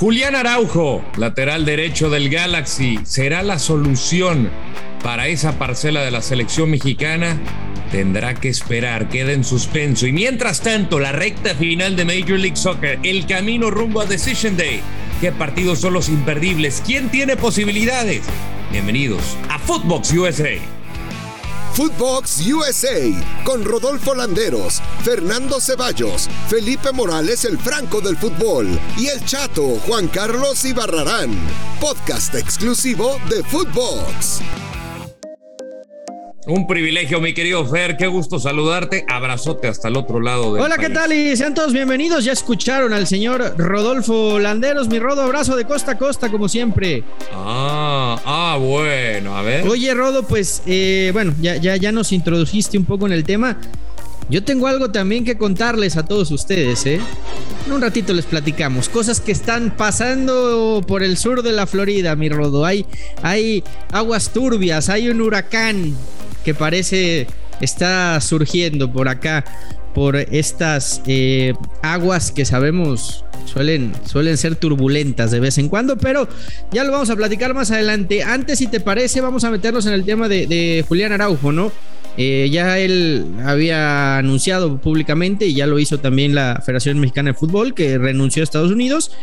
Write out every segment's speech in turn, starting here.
Julián Araujo, lateral derecho del Galaxy, ¿será la solución para esa parcela de la selección mexicana? Tendrá que esperar, queda en suspenso. Y mientras tanto, la recta final de Major League Soccer, el camino rumbo a Decision Day. ¿Qué partidos son los imperdibles? ¿Quién tiene posibilidades? Bienvenidos a Footbox USA. Footbox USA, con Rodolfo Landeros, Fernando Ceballos, Felipe Morales el Franco del fútbol y el Chato Juan Carlos Ibarrarán. Podcast exclusivo de Footbox. Un privilegio, mi querido Fer, qué gusto saludarte. Abrazote hasta el otro lado del Hola, país. ¿qué tal? Y sean todos bienvenidos. Ya escucharon al señor Rodolfo Landeros. Mi Rodo, abrazo de costa a costa, como siempre. Bueno, a ver. Oye, Rodo, pues, ya nos introdujiste un poco en el tema. Yo tengo algo también que contarles a todos ustedes, ¿eh? En un ratito les platicamos. Cosas que están pasando por el sur de la Florida, mi Rodo. Hay aguas turbias, hay un huracán que parece está surgiendo por acá, por estas aguas que sabemos suelen ser turbulentas de vez en cuando, pero ya lo vamos a platicar más adelante. Antes, si te parece, vamos a meternos en el tema de Julián Araujo, ¿no? Ya él había anunciado públicamente, y ya lo hizo también la Federación Mexicana de Fútbol, que renunció a Estados Unidos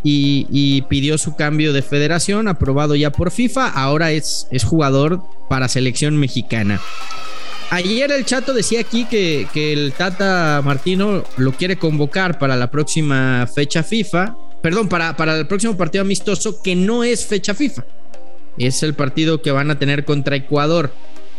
y pidió su cambio de federación, aprobado ya por FIFA. Ahora es jugador para selección mexicana. Ayer el Chato decía aquí que el Tata Martino lo quiere convocar para la próxima fecha FIFA, perdón, para el próximo partido amistoso, que no es fecha FIFA, es el partido que van a tener contra Ecuador.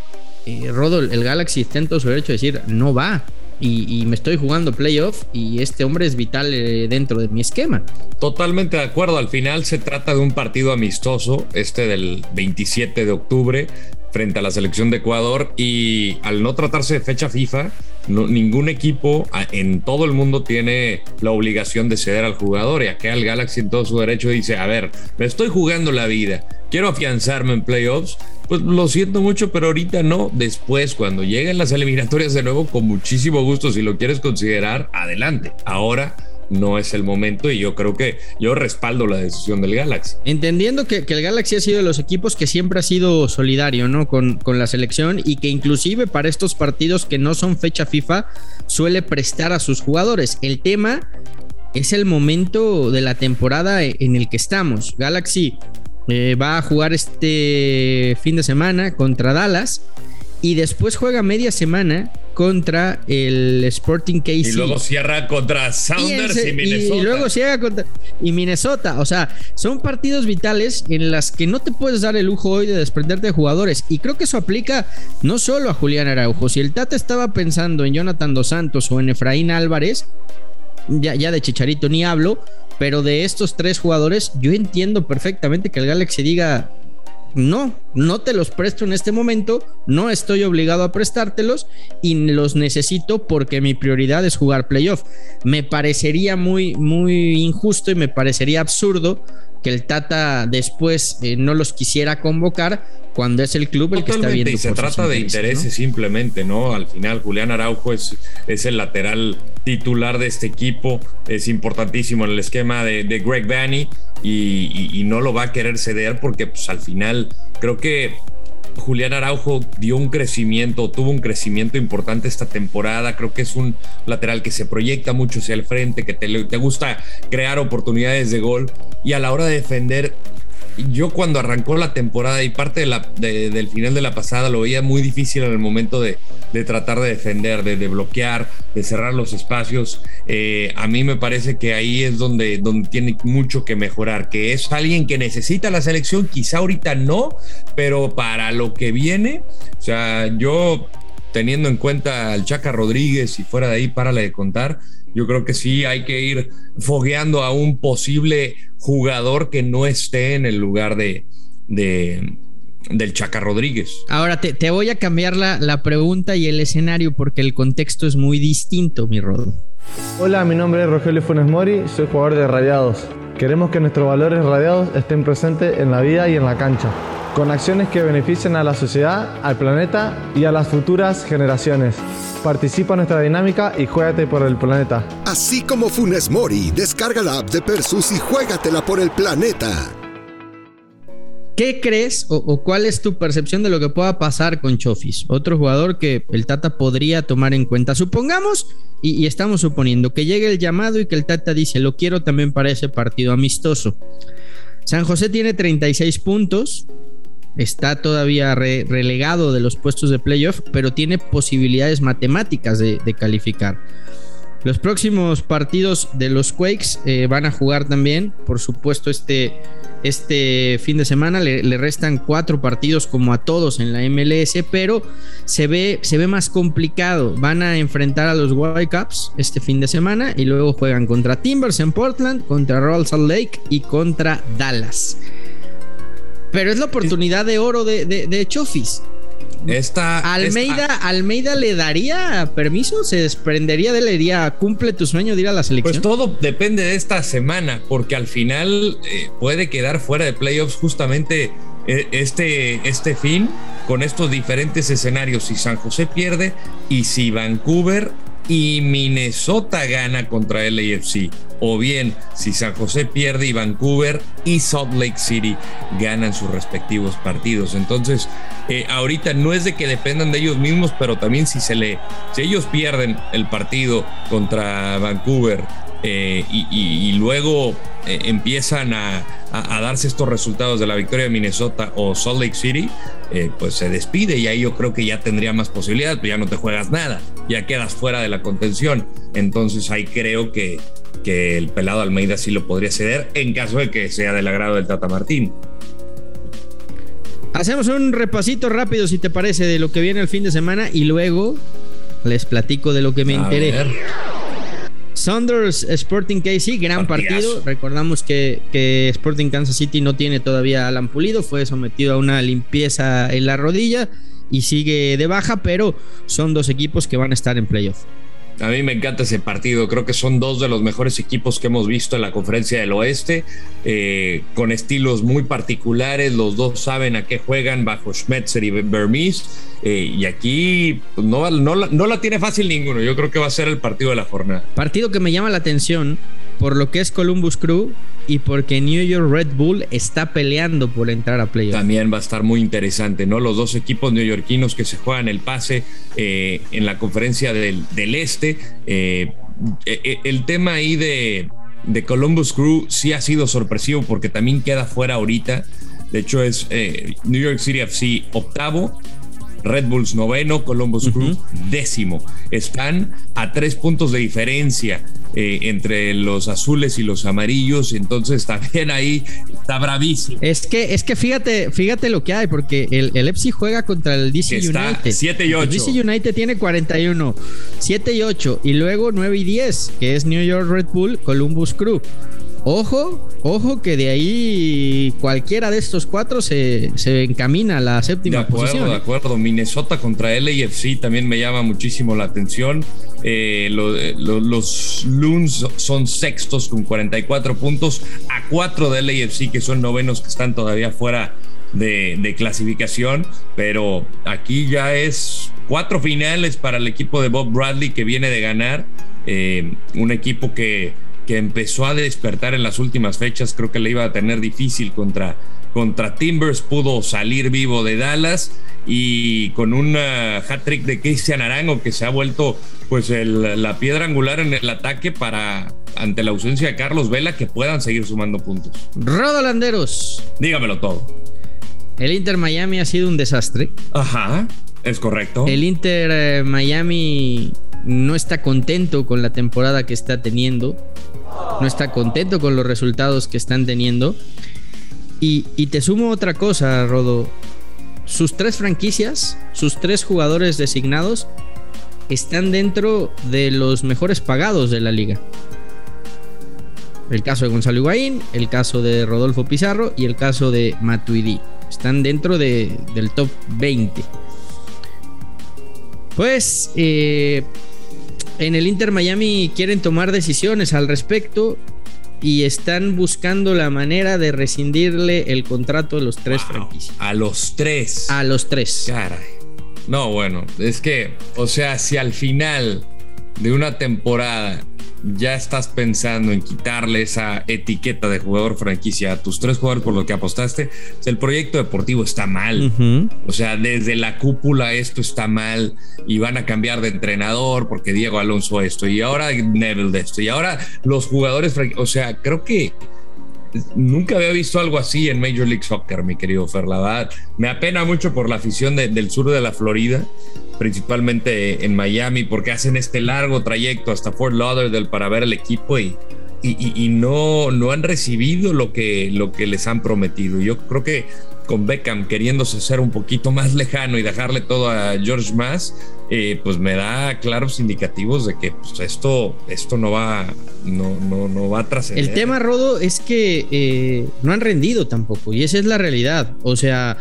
Rodo, el Galaxy está en todo su derecho de decir no va, y me estoy jugando playoff y este hombre es vital dentro de mi esquema. Totalmente de acuerdo. Al final se trata de un partido amistoso, del 27 de octubre frente a la selección de Ecuador, y al no tratarse de fecha FIFA, ningún equipo en todo el mundo tiene la obligación de ceder al jugador, y acá el Galaxy en todo su derecho dice, a ver, me estoy jugando la vida, quiero afianzarme en playoffs, pues lo siento mucho, pero ahorita no. Después, cuando lleguen las eliminatorias de nuevo, con muchísimo gusto, si lo quieres considerar, adelante. Ahora no es el momento, y yo creo que yo respaldo la decisión del Galaxy. Entendiendo que el Galaxy ha sido de los equipos que siempre ha sido solidario, ¿no? Con la selección, y que inclusive para estos partidos que no son fecha FIFA suele prestar a sus jugadores. El tema es el momento de la temporada en el que estamos. Galaxy va a jugar este fin de semana contra Dallas, y después juega media semana contra el Sporting KC. Y luego cierra contra Sounders y Minnesota. Y luego cierra contra Minnesota. O sea, son partidos vitales en las que no te puedes dar el lujo hoy de desprenderte de jugadores. Y creo que eso aplica no solo a Julián Araujo. Si el Tata estaba pensando en Jonathan Dos Santos o en Efraín Álvarez, ya de Chicharito ni hablo, pero de estos tres jugadores yo entiendo perfectamente que el Galaxy diga no te los presto en este momento, no estoy obligado a prestártelos y los necesito porque mi prioridad es jugar playoff. Me parecería muy, muy injusto y me parecería absurdo que el Tata después no los quisiera convocar cuando es el club el que está viendo. Y se trata de intereses, ¿no? Simplemente, ¿no? Al final Julián Araujo es el lateral titular de este equipo, es importantísimo en el esquema de Greg Vanney, y no lo va a querer ceder porque pues al final creo que Julián Araujo tuvo un crecimiento importante esta temporada. Creo que es un lateral que se proyecta mucho hacia el frente, que te gusta crear oportunidades de gol, y a la hora de defender, yo cuando arrancó la temporada y parte del final de la pasada lo veía muy difícil en el momento de tratar de defender, de bloquear, de cerrar los espacios. A mí me parece que ahí es donde tiene mucho que mejorar, que es alguien que necesita la selección, quizá ahorita no, pero para lo que viene, o sea, yo teniendo en cuenta al Chaca Rodríguez y fuera de ahí, párale de contar, yo creo que sí hay que ir fogueando a un posible jugador que no esté en el lugar del Chaca Rodríguez. Ahora te voy a cambiar la pregunta y el escenario porque el contexto es muy distinto, mi Rodo. Hola, mi nombre es Rogelio Funes Mori, soy jugador de Rayados. Queremos que nuestros valores radiados estén presentes en la vida y en la cancha. con acciones que beneficien a la sociedad, al planeta y a las futuras generaciones. Participa en nuestra dinámica y juégate por el planeta. Así como Funes Mori, descarga la app de Persus y juégatela por el planeta. ¿Qué crees o cuál es tu percepción de lo que pueda pasar con Chofis? Otro jugador que el Tata podría tomar en cuenta. Supongamos, y estamos suponiendo, que llegue el llamado y que el Tata dice, lo quiero también para ese partido amistoso. San José tiene 36 puntos, está todavía relegado de los puestos de playoff, pero tiene posibilidades matemáticas de calificar. Los próximos partidos de los Quakes van a jugar también, por supuesto, este fin de semana. Le restan 4 partidos como a todos en la MLS, pero se ve más complicado. Van a enfrentar a los Whitecaps este fin de semana y luego juegan contra Timbers en Portland, contra Real Salt Lake y contra Dallas. Pero es la oportunidad de oro de Chofis. Almeida le daría permiso, se desprendería de él, le diría, cumple tu sueño de ir a la selección. Pues todo depende de esta semana, porque al final puede quedar fuera de playoffs justamente este fin, con estos diferentes escenarios. Si San José pierde y si Vancouver y Minnesota gana contra LAFC, o bien si San José pierde y Vancouver y Salt Lake City ganan sus respectivos partidos. Entonces ahorita no es de que dependan de ellos mismos, pero también si ellos pierden el partido contra Vancouver y luego empiezan a darse estos resultados de la victoria de Minnesota o Salt Lake City, pues se despide, y ahí yo creo que ya tendría más posibilidades, pero ya no te juegas nada, ya quedas fuera de la contención. Entonces ahí creo que el pelado Almeida sí lo podría ceder en caso de que sea del agrado del Tata Martino. Hacemos un repasito rápido, si te parece, de lo que viene el fin de semana y luego les platico de lo que me enteré. Saunders Sporting KC, gran partido. Recordamos que Sporting Kansas City no tiene todavía a Alan Pulido, fue sometido a una limpieza en la rodilla y sigue de baja, pero son dos equipos que van a estar en playoff. A mí me encanta ese partido, creo que son dos de los mejores equipos que hemos visto en la Conferencia del Oeste, con estilos muy particulares. Los dos saben a qué juegan bajo Schmetzer y Vermees, y aquí pues, no la tiene fácil ninguno. Yo creo que va a ser el partido de la jornada. Partido que me llama la atención por lo que es Columbus Crew y porque New York Red Bull está peleando por entrar a playoff. También va a estar muy interesante, ¿no? Los dos equipos neoyorquinos que se juegan el pase en la Conferencia del Este. El tema ahí de Columbus Crew sí ha sido sorpresivo porque también queda fuera ahorita. De hecho es New York City FC octavo, Red Bulls noveno, Columbus Crew décimo. Están a 3 puntos de diferencia entre los azules y los amarillos, entonces también ahí está bravísimo. Es que fíjate lo que hay, porque el FC juega contra el DC United. 7 y 8. El DC United tiene 41, 7 y 8, y luego 9 y 10, que es New York Red Bull, Columbus Crew. Ojo que de ahí cualquiera de estos 4 se encamina a la séptima posición. De acuerdo. Minnesota contra LAFC también me llama muchísimo la atención. Los Loons son sextos con 44 puntos, a 4 de LAFC que son novenos, que están todavía fuera de clasificación, pero aquí ya es 4 finales para el equipo de Bob Bradley, que viene de ganar, un equipo que empezó a despertar en las últimas fechas. Creo que le iba a tener difícil contra Timbers, pudo salir vivo de Dallas, y con un hat-trick de Cristian Arango, que se ha vuelto pues la piedra angular en el ataque para, ante la ausencia de Carlos Vela, que puedan seguir sumando puntos. Rodolanderos, dígamelo todo. El Inter Miami ha sido un desastre. Ajá, es correcto. El Inter Miami no está contento con la temporada que está teniendo, no está contento con los resultados que están teniendo. Y te sumo otra cosa, Rodo. Sus 3 franquicias, sus 3 jugadores designados están dentro de los mejores pagados de la liga. El caso de Gonzalo Higuaín, el caso de Rodolfo Pizarro y el caso de Matuidi. Están dentro del top 20. Pues en el Inter Miami quieren tomar decisiones al respecto. y están buscando la manera de rescindirle el contrato de los 3 franquicias. A los 3. A los 3. Caray. No, bueno, es que, o sea, si al final de una temporada ya estás pensando en quitarle esa etiqueta de jugador franquicia a tus 3 jugadores por lo que apostaste, el proyecto deportivo está mal. O sea, desde la cúpula esto está mal y van a cambiar de entrenador porque Diego Alonso esto y ahora Neville de esto y ahora los jugadores, o sea, creo que nunca había visto algo así en Major League Soccer, mi querido Fer. La verdad, me apena mucho por la afición del sur de la Florida, principalmente en Miami, porque hacen este largo trayecto hasta Fort Lauderdale para ver el equipo y no han recibido lo que les han prometido. Yo creo que con Beckham queriéndose ser un poquito más lejano y dejarle todo a George Mas, pues me da claros indicativos de que pues esto no va a trascender. El tema, Rodo, es que no han rendido tampoco, y esa es la realidad. O sea,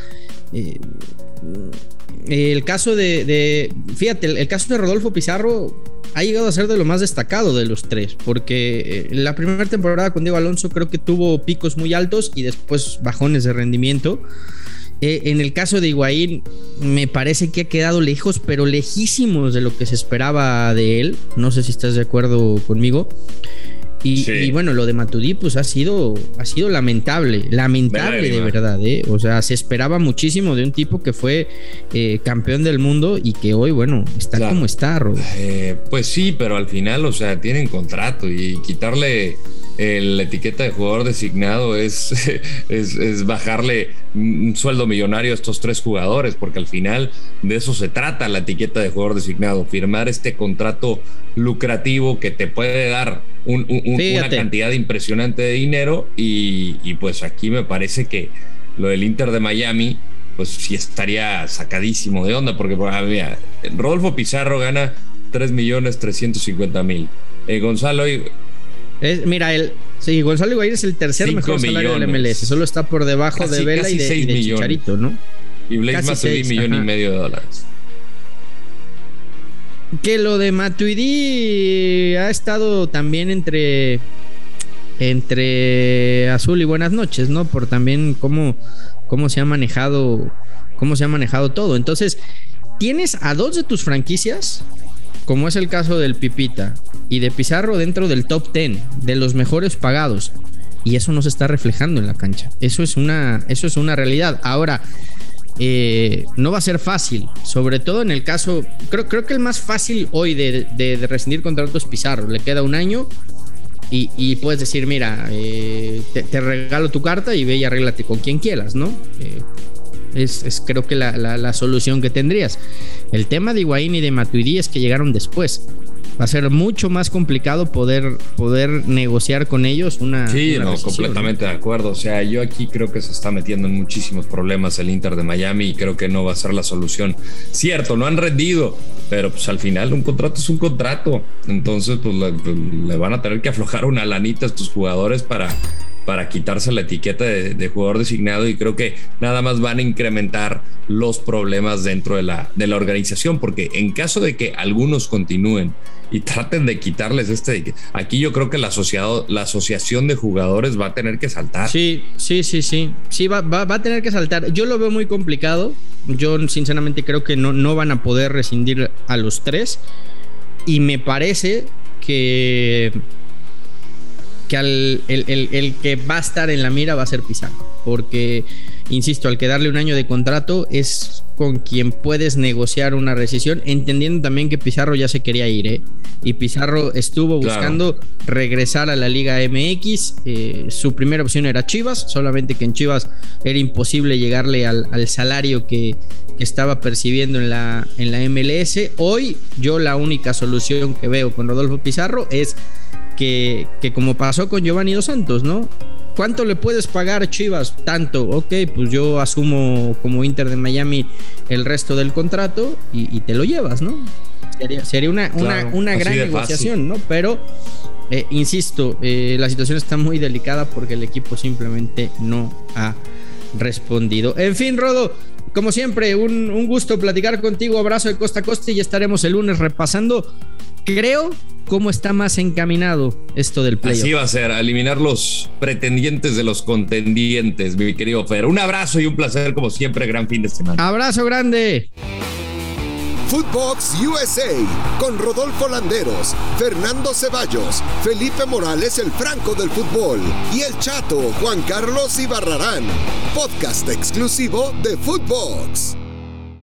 el caso fíjate, el caso de Rodolfo Pizarro ha llegado a ser de lo más destacado de los 3, porque la primera temporada con Diego Alonso creo que tuvo picos muy altos y después bajones de rendimiento. En el caso de Higuaín me parece que ha quedado lejos, pero lejísimos de lo que se esperaba de él. No sé si estás de acuerdo conmigo. Y bueno, lo de Matuidi pues ha sido lamentable de verdad, O sea, se esperaba muchísimo de un tipo que fue campeón del mundo y que hoy, bueno, está como está, Rodo. Pues sí, pero al final, o sea, tienen contrato y quitarle la etiqueta de jugador designado es bajarle un sueldo millonario a estos 3 jugadores, porque al final de eso se trata la etiqueta de jugador designado, firmar este contrato lucrativo que te puede dar una cantidad impresionante de dinero y pues aquí me parece que lo del Inter de Miami pues sí estaría sacadísimo de onda, porque mira, Rodolfo Pizarro gana 3.350.000. Gonzalo Gonzalo Higuaín es el tercer mejor salario del MLS, solo está por debajo de Vela y de Chicharito, ¿no? Y Blaise Matuidi $1.5 millones. Que lo de Matuidi ha estado también entre azul y buenas noches, ¿no? Por también cómo se ha manejado todo. Entonces, tienes a 2 de tus franquicias, como es el caso del Pipita y de Pizarro, dentro del top 10 de los mejores pagados, y eso no se está reflejando en la cancha. Eso es una realidad. Ahora, no va a ser fácil, sobre todo en el caso, creo que el más fácil hoy de rescindir contratos es Pizarro. Le queda 1 año y puedes decir, mira, te regalo tu carta y ve y arréglate con quien quieras, ¿no? Es creo que la solución que tendrías. El tema de Higuaín y de Matuidi es que llegaron después. Va a ser mucho más complicado poder negociar con ellos una completamente de acuerdo. O sea, yo aquí creo que se está metiendo en muchísimos problemas el Inter de Miami y creo que no va a ser la solución. Cierto, no han rendido, pero pues al final un contrato es un contrato. Entonces pues le van a tener que aflojar una lanita a estos jugadores para quitarse la etiqueta de jugador designado, y creo que nada más van a incrementar los problemas dentro de la organización, porque en caso de que algunos continúen y traten de quitarles aquí yo creo que la asociación de jugadores va a tener que saltar. Sí, va a tener que saltar. Yo lo veo muy complicado. Yo sinceramente creo que no van a poder rescindir a los 3, y me parece que el que va a estar en la mira va a ser Pizarro, porque insisto, al quedarle 1 año de contrato es con quien puedes negociar una rescisión, entendiendo también que Pizarro ya se quería ir, y Pizarro estuvo buscando regresar a la Liga MX. Su primera opción era Chivas, solamente que en Chivas era imposible llegarle al salario que estaba percibiendo en la MLS. Hoy yo la única solución que veo con Rodolfo Pizarro es que como pasó con Giovanni Dos Santos, ¿no? ¿Cuánto le puedes pagar, Chivas? Tanto. Ok, pues yo asumo como Inter de Miami el resto del contrato y te lo llevas, ¿no? Sería una gran negociación, ¿no? Pero insisto, la situación está muy delicada porque el equipo simplemente no ha respondido. En fin, Rodo, como siempre, un gusto platicar contigo. Abrazo de costa a costa y ya estaremos el lunes repasando creo cómo está más encaminado esto del playoff. Así va a ser, a eliminar los pretendientes de los contendientes, mi querido Fer. Un abrazo y un placer, como siempre, gran fin de semana. Abrazo grande. Footbox USA, con Rodolfo Landeros, Fernando Ceballos, Felipe Morales, el Franco del fútbol, y el Chato, Juan Carlos Ibarrarán. Podcast exclusivo de Footbox.